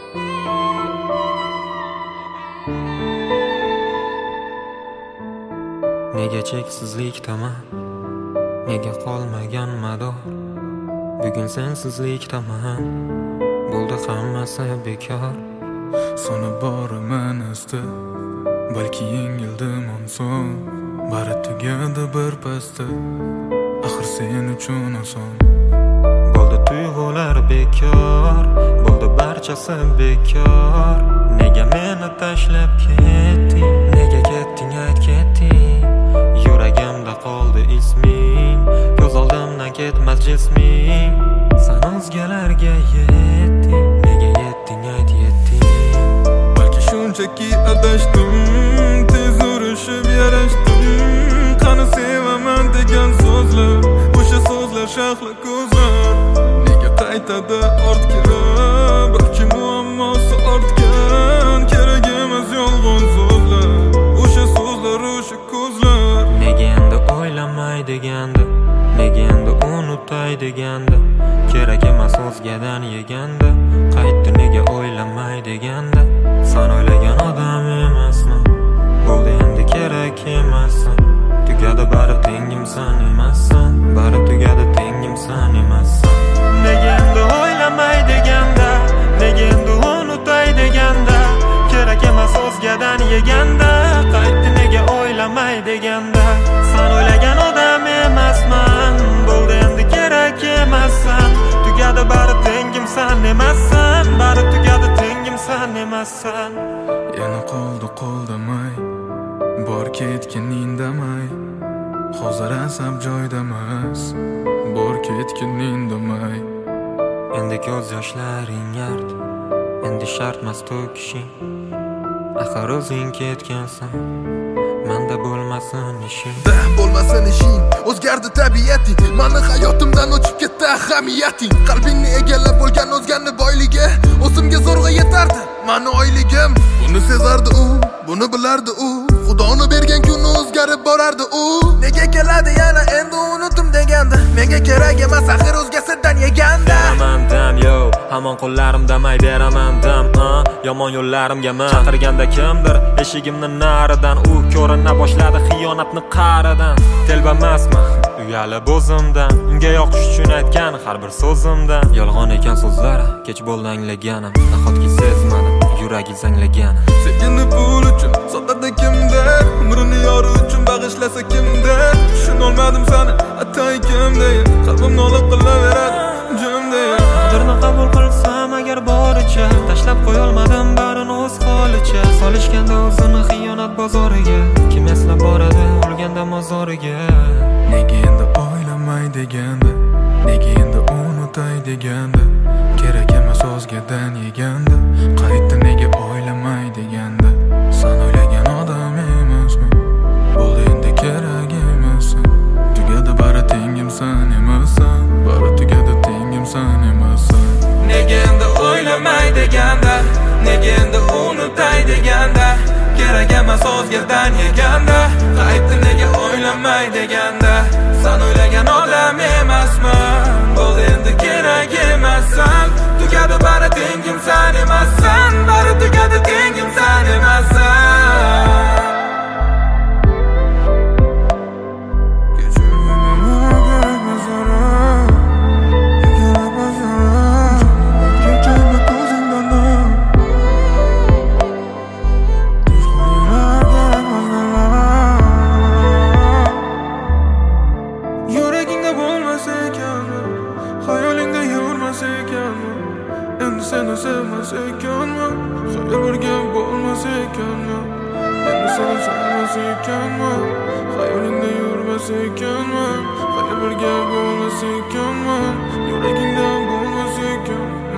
Nega cheksizlik tamam, nega qolmagan mador? Bugun sensizlik tamam, bo'ldi hammasi bekor. Sona boraman asta, balki yengildim onson. Bari tugadi bir pasda, axir sen uchun oson. Bo'ldi tuyg'ular bekor, bo'ldi barchasi bekor. Nega meni tashlab ketding, nega ketding ayt ketding. Yuragimda qoldi isming, ko'z oldimdan ketmas jisming. Sen o'zgalarga yetding, nega yetding ayt yetding. Balki shunchaki adashdim, tez urishib yarashdim. Qani sevaman degan so'zlar, o'sha so'zlar shahla ko'zlar. Nega qaytadi ortga, balki muammosi ortgan. Kerak emas yolg'on so'zlar, o'sha so'zlar, o'sha ko'zlar. Nega endi o'ylamay deganda, nega endi unutay deganda. Kerak emas o'zgadan yeganda, qaytdi nega o'ylamay deganda. Sen o'ylagan odam emasman, bo'ldi endi kerak emassan. Tugadi bari tengim sen emassan, bari tugadi tengim sen emassan. Nega endi o'ylamay deganda, nega endi unutay deganda. Kerak emas o'zgadan yeganda, qaytdi nega o'ylamay deganda. Sen o'ylagan odam emasman, bo'ldi endi kerak emassan. Tugadi bari tengim sen emassan, bari tugadi tengim sen emassan. Yana qoldi qo'ldamay, bor ketgin indamay. Hozir asab joydamas, bor ketgin indamay. Endi ko'z yoshlaring yard, endi shartmas to'kishing. Axir o'zing ketgansan, menda bo'lmasin ishing. Bo'lmasin ishing, o'zgardi tabiating. Mani hayotimdan o'chib ketdi ahamiyating. Qalbingni egallab bo'lgan o'zganni boyligi o'zimga zo'rg'a yetardi mani oyligim. Buni sezardi u, buni bilardi u. Xudoni bergan kuni o'zgarib borardi u. Nega keladi yana endi unutim deganda. Menga kerak emas axir o'zgasidan yeganda. Beraman dam yo, hamon qo'llarimda may beraman dam. Yomon yo'llarimga men chaqirganda kimdir eshigimni naridan. U ko'rina boshladi xiyonatni qa'ridan. Telbamasman uyalib o'zimdan, unga yoqish uchun aytgan har bir so'zimdan. Yolg'on ekan so'zlar, kech bo'ldi anglaganim. Nahotki sezmadim yuragi zanglagan. Sevgini pul uchun sotadi kimdir, umrini yori uchun bag'ishlasa kimdir. Tushunolmadim seni atay kimdayin, qalbim nola qilaveradi jimdayin. Qadrni qabul qilsam agar boricha, tashlab qo'yolmadim barini o'z holicha. Solishganda o'zini xiyonat bozoriga, kim eslab boradi o'lganda mozoriga. Nega endi o'ylamay deganda, nega endi unutay deganda. Kerak emas o'zgadan yeganda, qaytdi nega o'ylamay deganda. Sen o'ylagan odam emasman, bo'ldi endi kerak emassan. Tugadi bari tengim sen emassan, bari tugadi tengim sen emassan. Nega endi o'ylamay deganda, nega endi unutay deganda. Kerak emas o'zgadan yeganda, qaytdi nega o'ylamay deganda. Sen o'ylagan odam emasman, bo'ldi endi kerak emassan. Tugadi bari tengim sen emassan, bari tugadi tengim sen emassan. Endi seni sevmas ekanman, xayolga bo'lmas ekanman. Endi seni sevmas ekanman, xayolingda yurmas ekanman. Xayolga bo'lmas ekanman, yuragingda bo'lmas ekanman.